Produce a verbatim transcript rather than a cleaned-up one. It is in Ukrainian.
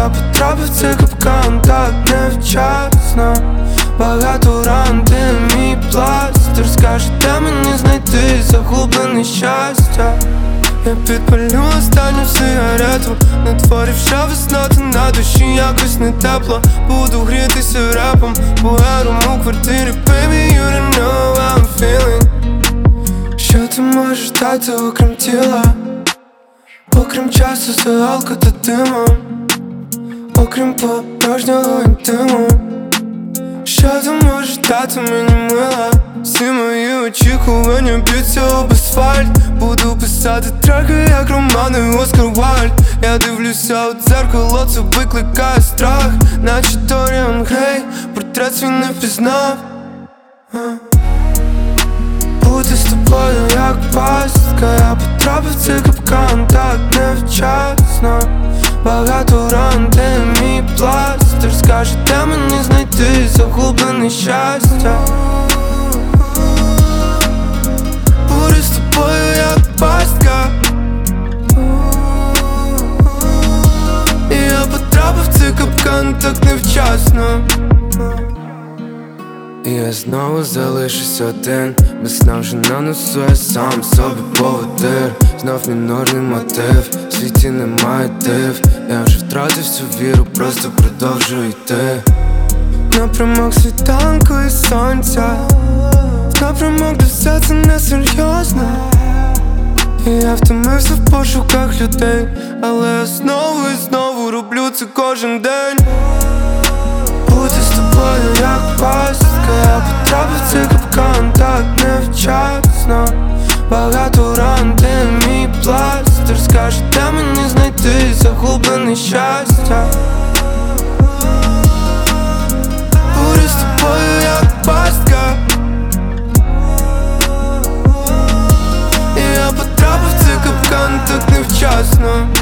я потрапив в цей капкан так невчасно. Багато ран, ти мій пластир. Скажи, де мені знайти загублене щастя. Я підпалю останню сигарету, натворивши весна, та на душі якось не тепло. Буду грітися репом, буером у квартирі. Baby, you don't know how I'm feeling. Що ти можеш дати окрім тіла, окрім часу, загалку та диму, окрім порожнього інтиму? Що ти можеш дати мені, мила? Всі мої очікування б'ються об асфальт. Буду писати треки, як романи Оскар Вальд. Я дивлюся у дзеркало, це викликає страх, наче Доріан Грей, портрет свій не впізнав. Бути з тобою як пастка, я потрапив в цей капкан так невчасно. Багато ран, ти мій пластир. Скажи, де мені знайти загублене щастя. Бути з тобою як пастка, і я потрапив в цей капкан так невчасно. І я знову залишусь один, без сна вже на носу, я сам собі поводир. Знов мінорний мотив, в світі немає див. Я вже втратив всю віру, просто продовжую йти. Напрямок світанку і сонця, напрямок, де все це несерйозно. І я втомився в пошуках людей, але я знову і знову роблю це кожен день. Бути з тобою як пастка, я потрапив в цей капкан так невчасно. Багато ран, ти мій пластир. Скажи, де мені знайти загублене щастя. Бути з тобою як пастка, і я потрапив в цей капкан так невчасно.